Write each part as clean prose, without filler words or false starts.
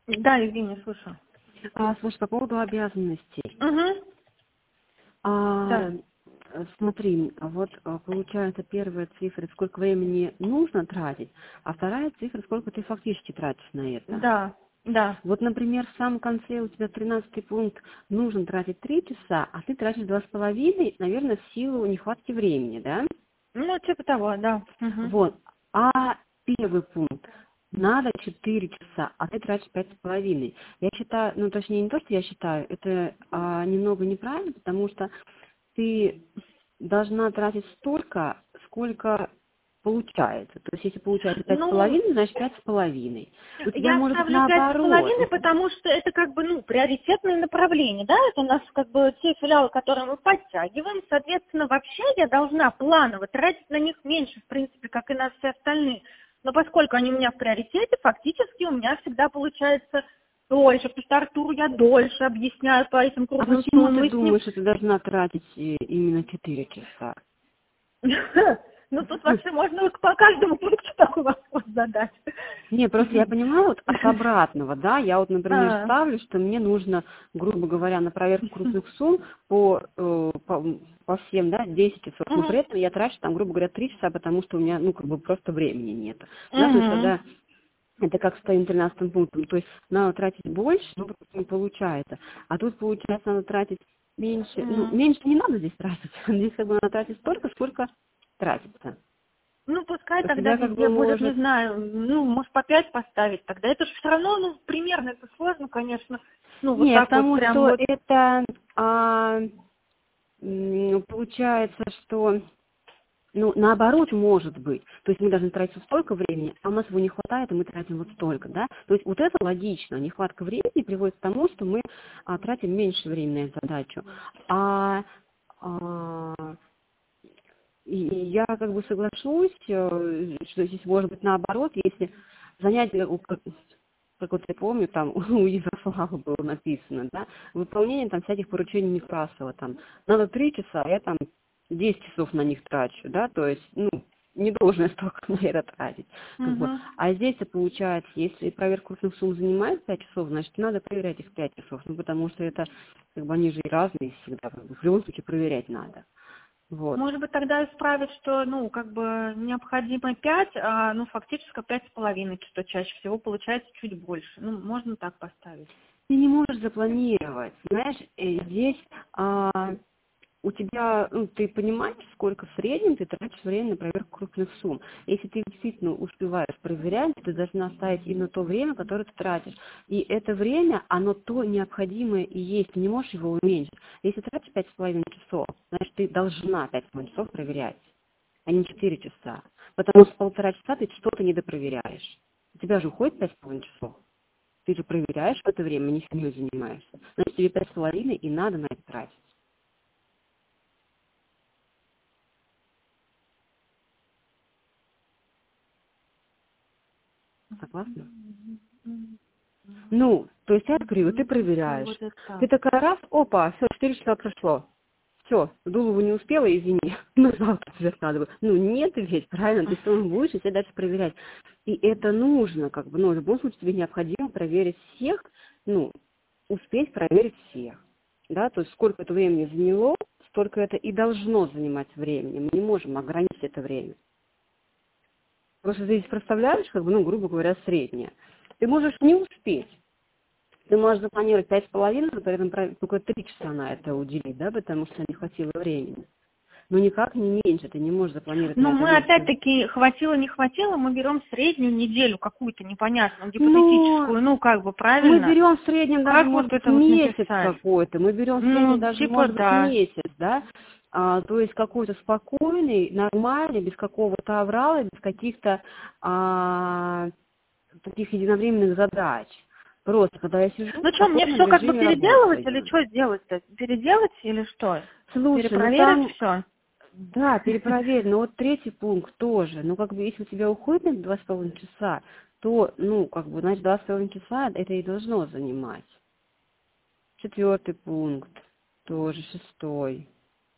Да, Евгения, слушаю. Слушай, по поводу обязанностей. Угу. Да. Смотри, вот получается первая цифра, сколько времени нужно тратить, а вторая цифра, сколько ты фактически тратишь на это. Да, да. Вот, например, в самом конце у тебя 13-й пункт, нужно тратить 3 часа, а ты тратишь 2,5, наверное, в силу нехватки времени, да? Ну, типа того, да. Угу. Вот. А первый пункт, надо 4 часа, а ты тратишь 5,5. Я считаю, ну, точнее, не то, что я считаю, это немного неправильно, потому что ты должна тратить столько, сколько получается. То есть, если получается Ну, 5,5, значит 5,5. У тебя я может быть ставлю пять с наоборот. половиной, потому что это как бы, ну, приоритетное направление, да, это у нас как бы те филиалы, которые мы подтягиваем, соответственно, вообще я должна планово тратить на них меньше, в принципе, как и на все остальные. Но поскольку они у меня в приоритете, фактически у меня всегда получается дольше, потому что Артуру я дольше объясняю по этим А крупным почему ты суммам, и с ним. думаешь, что ты должна тратить именно 4 часа? Ну, тут вообще можно по каждому пункту такой вопрос задать. Не, просто я понимаю вот от обратного, да, я вот, например, А, ставлю, что мне нужно, грубо говоря, на проверку крупных сумм по всем, да, 10 часов, но мгм, при этом я трачу там, грубо говоря, 3 часа, потому что у меня, ну, как бы просто времени нет. Да, то есть мгм. когда это как с твоим 13 пунктом, то есть надо тратить больше, но просто не получается. А тут, получается, надо тратить меньше, ну, Мгм. меньше не надо здесь тратить, здесь как бы надо тратить столько, сколько тратится. Ну, пускай У тогда тебя как везде бы будет, не может. знаю, ну, может, по 5 поставить тогда. Это же все равно, ну, примерно это сложно, конечно. Ну, вот Не, к так вот тому, прям что вот. это получается, что ну, наоборот, может быть. То есть мы должны тратить столько времени, а у нас его не хватает, и мы тратим вот столько, да. То есть вот это логично. Нехватка времени приводит к тому, что мы тратим меньше времени на эту задачу. А, а, и я как бы соглашусь, что здесь может быть наоборот, если занятие, как вот я помню, там у Ярослава было написано, да, выполнение там всяких поручений Некрасова, там, надо 3 часа, а я там 10 часов на них трачу, да, то есть, ну, не должен я столько на это тратить, как бы. Угу. А здесь-то получается, если проверка крупных сумм занимает 5 часов, значит, надо проверять их 5 часов, ну, потому что это, как бы, они же и разные всегда, как бы, в любом случае проверять надо, вот. Может быть, тогда исправить, что, ну, как бы необходимо 5, а, ну, фактически 5,5, что чаще всего получается чуть больше. Ну, можно так поставить. Ты не можешь запланировать, знаешь, здесь у тебя, ну, ты понимаешь, сколько в среднем ты тратишь время на проверку крупных сумм. Если ты действительно успеваешь проверять, ты должна оставить именно то время, которое ты тратишь. И это время, оно то необходимое и есть, ты не можешь его уменьшить. Если ты тратишь 5,5 часов, значит, ты должна 5,5 часов проверять, а не 4 часа. Потому что 1,5 часа ты что-то недопроверяешь. У тебя же уходит 5,5 часов. Ты же проверяешь в это время, не семьей занимаешься. Значит, тебе 5,5 и надо на это тратить. Согласна? Ну, то есть я говорю, ты Ну, проверяешь. вот это Ты так. такая раз, опа, все, 4 часа прошло. Все, Дулову не успела, извини. Ну, завтра тебе надо было. Ну, нет ведь, правильно, ты все равно будешь и все дальше проверять. И это нужно, как бы, ну, в любом случае тебе необходимо проверить всех, ну, успеть проверить всех. Да, то есть сколько это времени заняло, столько это и должно занимать времени. Мы не можем ограничить это время. Просто ты здесь проставляешь, как бы, ну, грубо говоря, среднее. Ты можешь не успеть. Ты можешь запланировать 5,5, но при этом только 3 часа на это уделить, да, потому что не хватило времени. Но никак не меньше, ты не можешь запланировать Ну, на это мы больше. опять-таки, хватило, не хватило, мы берем среднюю неделю какую-то непонятную, Ну, гипотетическую, ну, как бы, мы правильно? берем в среднем даже, Как может вот быть, это вот месяц написать? какой-то, мы берем в среднем Ну, даже, типа, может быть, да. месяц, да, то есть какой-то спокойный, нормальный, без какого-то аврала, без каких-то таких единовременных задач. Просто, когда я сижу Ну в что, мне спокойном все как бы режиме переделывать или работаю. что сделать-то? Переделать или что? Слушай, ну Перепроверить там, все? да, перепроверь, но вот третий пункт тоже. Ну, как бы, если у тебя уходит на 2,5 часа, то, ну, как бы, значит, 2,5 часа это и должно занимать. Четвертый пункт, тоже шестой.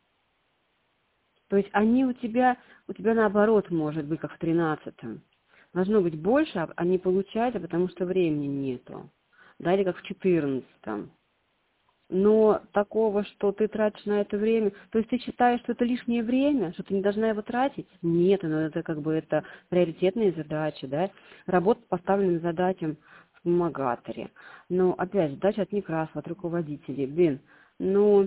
То есть они у тебя наоборот может быть, как в 13-м. Должно быть больше, а не получается, потому что времени нету. да, или как в 14-м. Но такого, что ты тратишь на это время, то есть ты считаешь, что это лишнее время, что ты не должна его тратить? Нет, ну это как бы это приоритетные задачи, да, работа по поставленным задачам в вспомогаторе. Но опять, задача от Некрасова, от руководителей, блин, ну,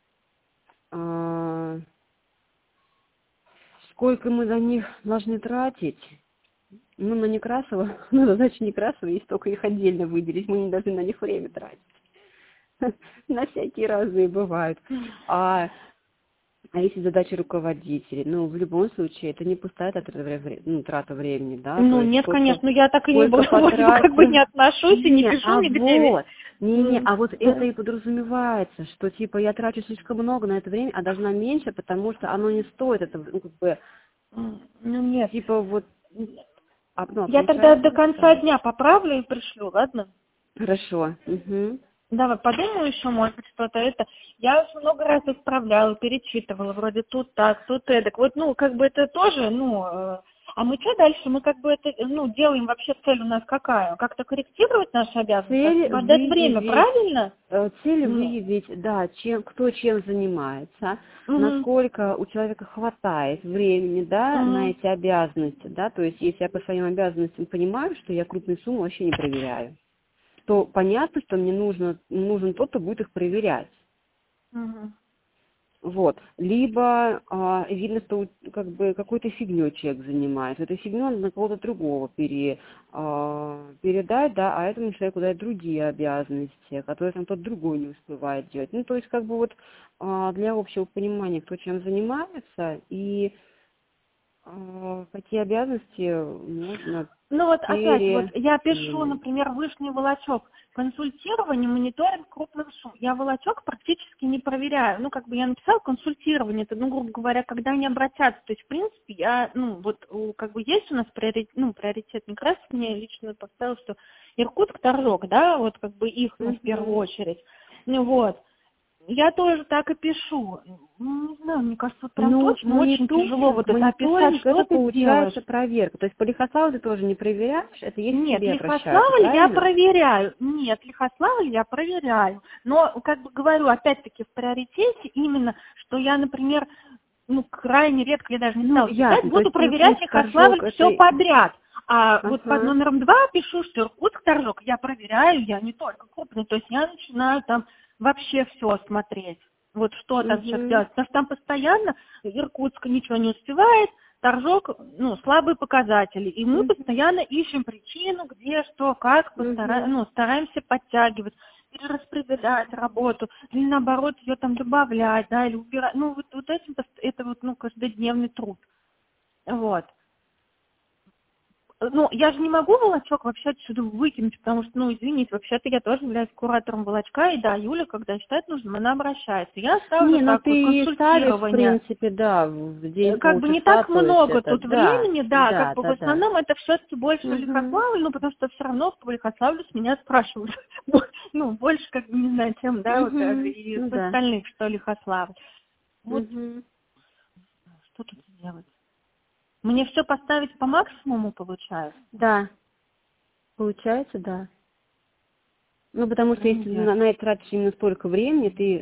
сколько мы за них должны тратить? Ну, на Некрасова, на задачи Некрасова, есть только их отдельно выделить, мы не должны на них время тратить. На всякие разные бывают. А если задачи руководителей, ну, в любом случае, это не пустая трата времени, да? Ну, То есть нет, конечно, я так и не сколько как бы не отношусь и не пишу а нигде. вот это и подразумевается, что, типа, я трачу слишком много на это время, а должна меньше, потому что оно не стоит этого, ну, как бы, Ну, нет. типа, вот, Я тогда до конца дня поправлю и пришлю, ладно? Хорошо. Угу. Давай, подумаю еще, может быть, что-то это. Я уже много раз исправляла, перечитывала, вроде тут так, тут эдак. Вот, ну, как бы это тоже, а мы что дальше? Мы как бы это, делаем вообще, цель у нас какая? Как-то корректировать наши обязанности, освободить время, правильно? Цель выявить, да, кто чем занимается, насколько у человека хватает времени, да, на эти обязанности, да, то есть если я по своим обязанностям понимаю, что я крупные суммы вообще не проверяю, то понятно, что мне нужен тот, кто будет их проверять. Вот. Либо видно, что как бы какой-то фигней человек занимается. Этой фигней надо на кого-то другого передать, да, а этому человеку дать другие обязанности, которые там тот другой не успевает делать. Ну, то есть, как бы вот для общего понимания, кто чем занимается и какие обязанности можно... Ну вот опять, вот я пишу, например, вышний волочок, консультирование, мониторинг крупных сумм. Я волочок практически не проверяю. Ну, как бы я написала консультирование, это, грубо говоря, когда они обратятся. То есть, в принципе, я, как бы есть у нас приоритет Некрасов, мне лично поставил, что Иркутск, Торжок, да, вот как бы их в первую очередь. Ну вот. Я тоже так и пишу. Не знаю, мне кажется, вот прям точно очень тяжело вот это описать, что это ты получается делаешь. проверка. То есть по Лихославлю ты тоже не проверяешь, это есть Нет, тебе Лихославль я проверяю. Нет, Лихославль я проверяю. Но, как бы говорю, опять-таки в приоритете именно, что я, например, крайне редко, я даже не знала, буду проверять Лихославль все подряд. А вот под номером 2 пишу, что Иркутск, Торжок, я проверяю, я не только крупный, то есть я начинаю там вообще все смотреть. Вот что там сейчас делать. Потому что там постоянно Иркутск ничего не успевает, Торжок, слабые показатели. И мы постоянно ищем причину, где, что, как, стараемся подтягивать, перераспределять работу, или наоборот ее там добавлять, да, или убирать. Вот этим, это каждодневный труд. Вот. Я же не могу волочок вообще отсюда выкинуть, потому что, извините, вообще-то я тоже являюсь куратором волочка, и да, Юля, когда считает нужным, она обращается. Я ставлю консультирование. В принципе, да, в день как бы не так много тут времени, да, в основном это все-таки больше Лихославль, потому что все равно по Лихославлю с меня спрашивают. Больше, как бы, не знаю, чем, да, и с остальных, что Лихославль. Вот, что тут делать? Мне все поставить по максимуму, получается? Да. Получается, да. Потому что если на это тратишь именно столько времени, ты,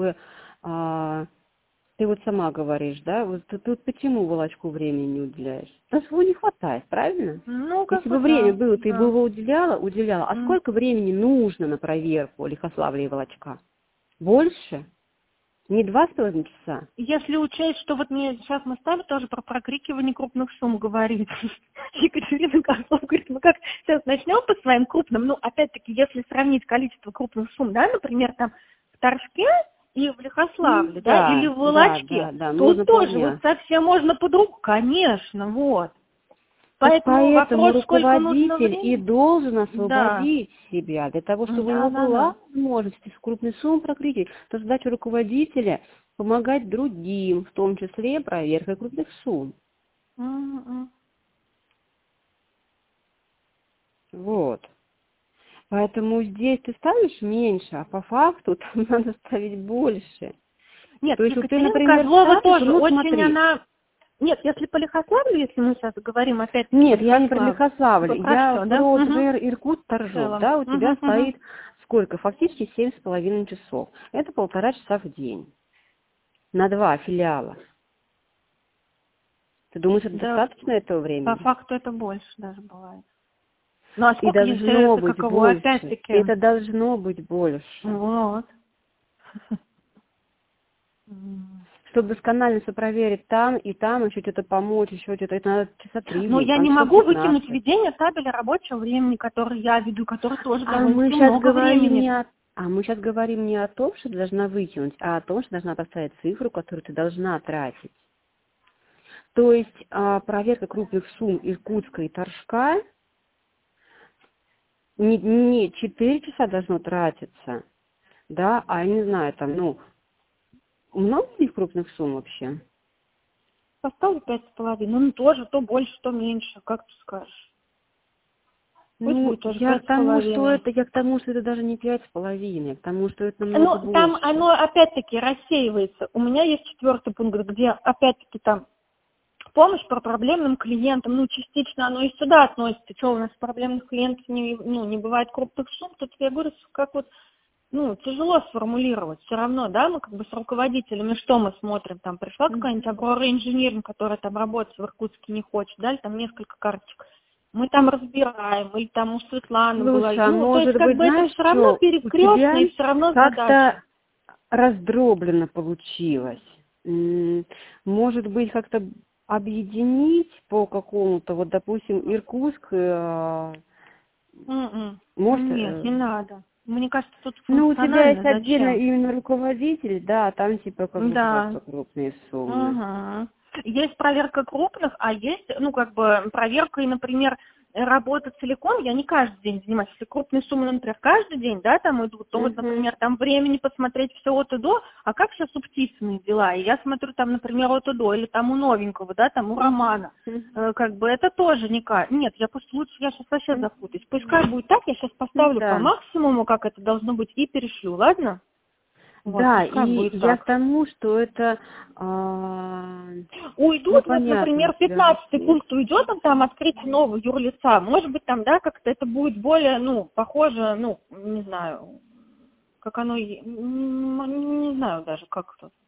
ты вот сама говоришь, да, вот ты почему волочку времени не уделяешь? Потому что его не хватает, правильно? Если бы время было, ты бы его уделяла. А сколько времени нужно на проверку Лихославля и волочка? Больше? Не 2,5 часа? Если учесть, что вот мне сейчас мы стали тоже про прокрикивание крупных сумм говорить. Екатерина Козлов говорит, мы как сейчас начнем по своим крупным, опять-таки, если сравнить количество крупных сумм, да, например, там в Торжке и в Лихославле, да, или в Волочке, то тоже вот совсем можно по-другому, конечно, вот. Поэтому руководитель и должен освободить себя для того, чтобы у него была возможность в крупный сумм прокрикивать. То задача руководителя помогать другим, в том числе проверкой крупных сумм. Вот. Поэтому здесь ты ставишь меньше, а по факту там надо ставить больше. Нет, то есть Екатерина Козлова тоже очень она Нет, если по Лихославлю, если мы сейчас говорим опять... Нет, я не про Лихославль, я Про про угу. Тver, Иркут, Торжок, да, у тебя стоит сколько? Фактически 7,5 часов. Это 1,5 часа в день. На 2 филиала. Ты думаешь, это достаточно этого времени? По факту это больше даже бывает. Ну, а И сколько должно быть больше. опять-таки? Это должно быть больше. Вот. Чтобы досконально все проверить там, еще что-то помочь, еще что-то, это надо часа 3. Но я не могу выкинуть ведение табеля рабочего времени, который я веду, который тоже довольно много времени. Мы сейчас говорим не о том, что ты должна выкинуть, а о том, что должна поставить цифру, которую ты должна тратить. То есть проверка крупных сумм Иркутска и Торжка не 4 часа должно тратиться, да, а я не знаю, там, много ли крупных сумм вообще? Поставлю 5,5. Ну, тоже то больше, то меньше, как ты скажешь. Пусть будет тоже 5,5. Я к тому, что это даже не 5,5, к тому, что это намного больше. Там оно опять-таки рассеивается. У меня есть 4-й пункт, где опять-таки там помощь по проблемным клиентам, частично оно и сюда относится. Что у нас проблемных клиентов не бывает крупных сумм, тут я говорю, как тяжело сформулировать. Все равно, да, мы как бы с руководителями, что мы смотрим, там пришла какая-нибудь Аврора Инжиниринг, которая там работать в Иркутске не хочет, дали там несколько карточек. Мы там разбираем, или там у Светланы была. То есть, как бы это все равно перекрестно и все равно задача. Как-то раздроблено получилось. Может быть, как-то объединить по какому-то, допустим, Иркутск. Нет, не надо. Мне кажется, тут у тебя есть зачем? отдельно именно руководитель, да, там типа как бы крупные суммы. Угу. Есть проверка крупных, а есть, проверка, и, например, работа целиком, я не каждый день занимаюсь. Если крупные суммы, например, каждый день, да, там идут, то например, там времени посмотреть все от и до, а как сейчас у Птицыной дела? И я смотрю там, например, от и до, или там у новенького, да, там у Романа. Это тоже никак. Нет, я сейчас вообще запутаюсь. Пускай будет так, я сейчас поставлю по максимуму, как это должно быть, и перешлю, ладно? Да, и я к тому, что это... Уйдут, например, 15-й пункт уйдет, там открыть нового юрлица. Может быть, там, да, как-то это будет более, похоже, не знаю, как оно, не знаю даже, как это.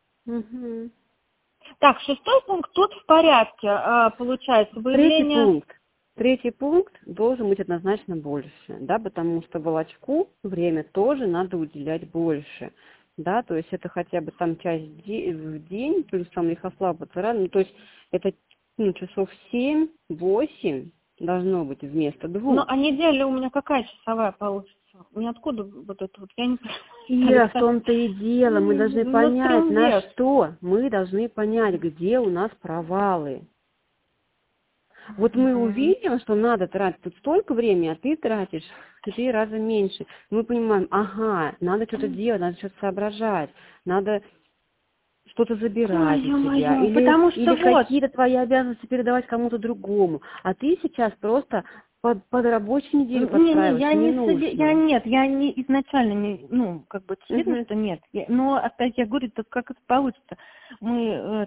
Так, 6-й пункт тут в порядке, получается, выявление... Третий пункт должен быть однозначно больше, да, потому что волочку время тоже надо уделять больше, да, то есть это хотя бы там часть в день, плюс там Лихослав, Бацаран, то есть это часов 7-8 должно быть вместо 2. А неделя у меня какая часовая получится? Ниоткуда вот это я не понимаю. В том-то и дело, мы должны понять, на что, мы должны понять, где у нас провалы. Вот мы увидим, что надо тратить тут столько времени, а ты тратишь в 4 раза меньше. Мы понимаем, надо что-то делать, надо что-то соображать, надо что-то забирать у тебя. Или какие-то твои обязанности передавать кому-то другому. А ты сейчас просто под рабочую неделю подстраиваешься. Я изначально не, очевидно, что нет. Но опять я говорю, как это получится. Мы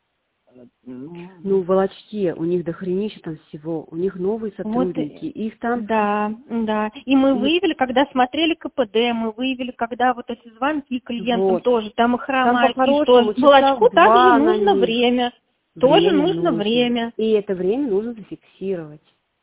в волочке у них дохренища там всего, у них новые сотрудники, их там... Да. И мы выявили, когда смотрели КПД, мы выявили, когда вот эти звонки клиентам тоже, там их хромают, и что волочку также нужно время. Тоже нужно время. И это время нужно зафиксировать.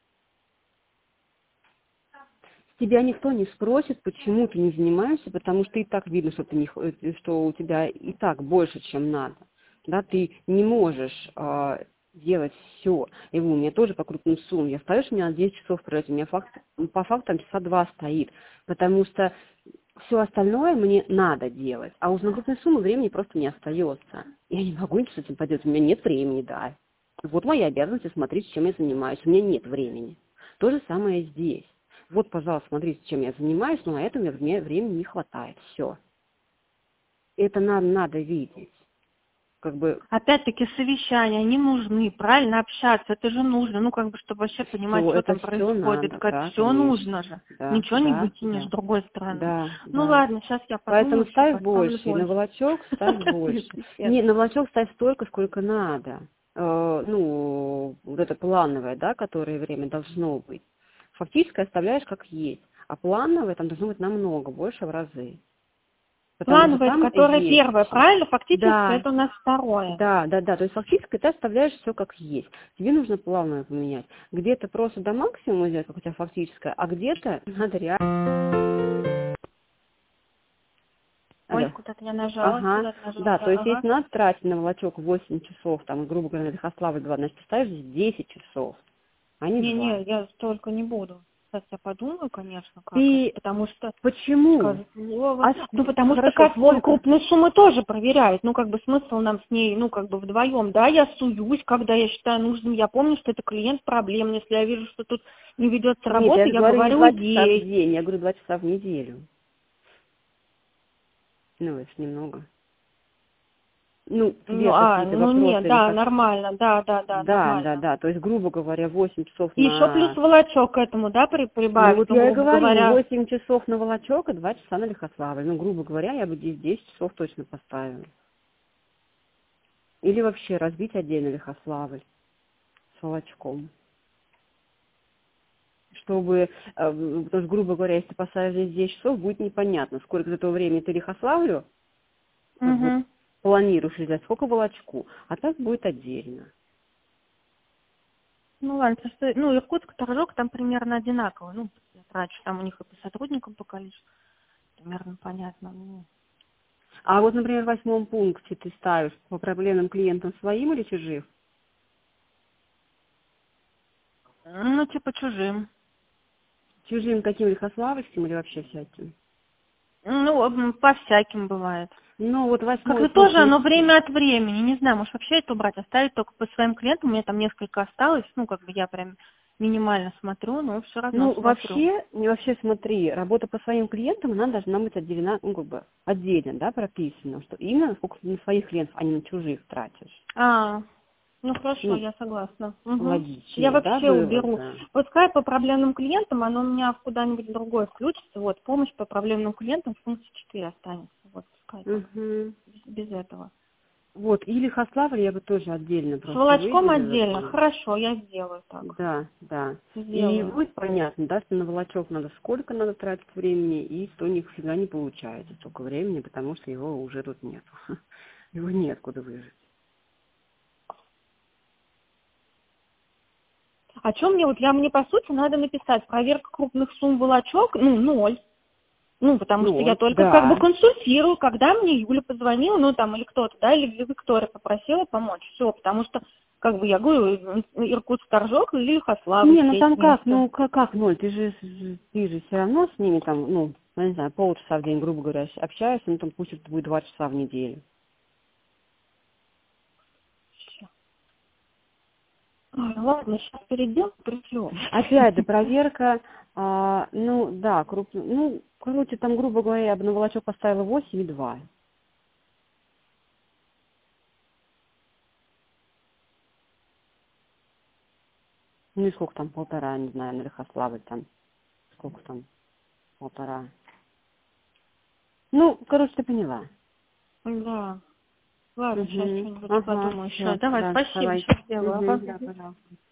Тебя никто не спросит, почему ты не занимаешься, потому что и так видно, что у тебя и так больше, чем надо. Да, ты не можешь делать все. И у меня тоже по крупным суммам. Я стою, что у меня на 10 часов пройти. У меня по факту там часа 2 стоит. Потому что все остальное мне надо делать. А уж на крупные суммы времени просто не остается. Я не могу ничего с этим поделать. У меня нет времени, да. Вот моя обязанность смотреть, чем я занимаюсь. У меня нет времени. То же самое здесь. Вот, пожалуйста, смотрите, чем я занимаюсь, но на это мне времени не хватает. Все. Это нам надо видеть. Опять-таки совещания, они нужны, правильно общаться, это же нужно, чтобы вообще понимать, что там происходит. Все нужно же. Да, ничего не выкинешь с другой стороны. Да, ладно, сейчас я подумаю. Поэтому ставь больше, и на волочок ставь больше. Нет, на волочок ставь столько, сколько надо. ну, вот это плановое, да, которое время должно быть, фактически оставляешь как есть. А плановое там должно быть намного больше в разы. Потому что Плановое, это там которое есть. первое, правильно? Фактически Да, это у нас второе. да. То есть фактически ты оставляешь все как есть. Тебе нужно плановое поменять. Где-то просто до максимума сделать, как у тебя фактическое, а где-то надо реально... Ой, Алло. куда-то я нажала, Ага, куда-то нажала, да, да, то есть ага. если надо тратить на волочок 8 часов, там, грубо говоря, на Лихославль 2, значит, ты ставишь здесь 10 часов, а не 2. Не-не, я столько не буду. Сейчас я подумаю, конечно, как это, Ты потому что почему? скажет Вова. А, Ну, потому что хорошо, как бы он сколько? крупные суммы тоже проверяет. Ну, как бы смысл нам с ней, ну, как бы вдвоем. Да, я суюсь, когда я считаю нужным. Я помню, что это клиент проблемный. Если я вижу, что тут не ведется Нет, я работа, же я говорю не говорю 2 часа в ей. день, я говорю 2 часа в неделю. Ну, это ж немного. Ну, тебе какие-то Ну нет, вопросы или да, как? нормально, да, нормально. Да, то есть, грубо говоря, 8 часов И еще плюс на... волочок к этому, да, Ну, прибавить, вот ну, я и грубо говорю, говоря. 8 часов на волочок и 2 часа на Лихославль. Ну, грубо говоря, я бы здесь 10 часов точно поставила. Или вообще разбить отдельно Лихославль с волочком. Чтобы, потому что, грубо говоря, если ты поставишь здесь 10 часов, будет непонятно, сколько за то время ты Лихославлю как бы Угу. планируешь взять, сколько волочку. А так будет отдельно. Ну ладно, просто, ну, Иркутск, Торжок там примерно одинаково. Ну, я трачу, там у них и по сотрудникам по количеству. Примерно понятно. Ну, А вот, например, в 8 пункте ты ставишь по проблемным клиентам своим или чужим? типа чужим. Чужим каким Лихославльским или вообще всяким? Ну, по всяким бывает. Ну, вот 8 Как-то пункт тоже не... оно время от времени. Не знаю, может вообще это убрать, оставить только по своим клиентам. У меня там несколько осталось. Ну, как бы я прям минимально смотрю, но все равно Ну, смотрю. вообще смотри, работа по своим клиентам, она должна быть отделена, ну, как бы, отдельно, да, прописано, что именно сколько ты на своих клиентов, а не на чужих тратишь. А, ну хорошо, Ну, я согласна. Угу. Я логичнее, да, вообще было уберу. бы. Пускай по проблемным клиентам оно у меня в куда-нибудь другое включится. Вот, помощь по проблемным клиентам в функции 4 останется. Вот, пускай так, Угу. без этого. Вот, и Лихославль я бы тоже отдельно С просто волочком выделила отдельно. бы. Хорошо, я сделаю так. Да. И Сделаю. будет понятно, да, что на волочок надо сколько надо тратить времени, и что нифига не получается столько времени, потому что его уже тут нет. Его неоткуда выжить. О чем мне, вот мне по сути надо написать проверка крупных сумм волочок, ну, 0. Ну, потому что я Ноль, только как бы да. консультирую, когда мне Юля позвонила, ну, там, или кто-то, да, или Виктория попросила помочь, все, потому что, как бы, я говорю, Иркутск, Торжок или Лихославль, Не, ну все эти там как, места. ну как ноль, ты же все равно с ними там, ну, я не знаю, полчаса в день, грубо говоря, общаешься, ну там пусть это будет 2 часа в неделю. Ща. Ой, ладно, сейчас перейдем, пришлю. Опять же, проверка, ну да, крупно, ну, короче, там, грубо говоря, я бы на волочок поставила 8,2. Ну и сколько там, 1,5, не знаю, на Лихославль там, сколько там, 1,5. Ну, короче, ты поняла. Да, ладно, сейчас Угу. что-нибудь Ага, подумаю еще. все, Давай, да, спасибо, давай. сейчас сделаю. Угу, Ага. да, пожалуйста.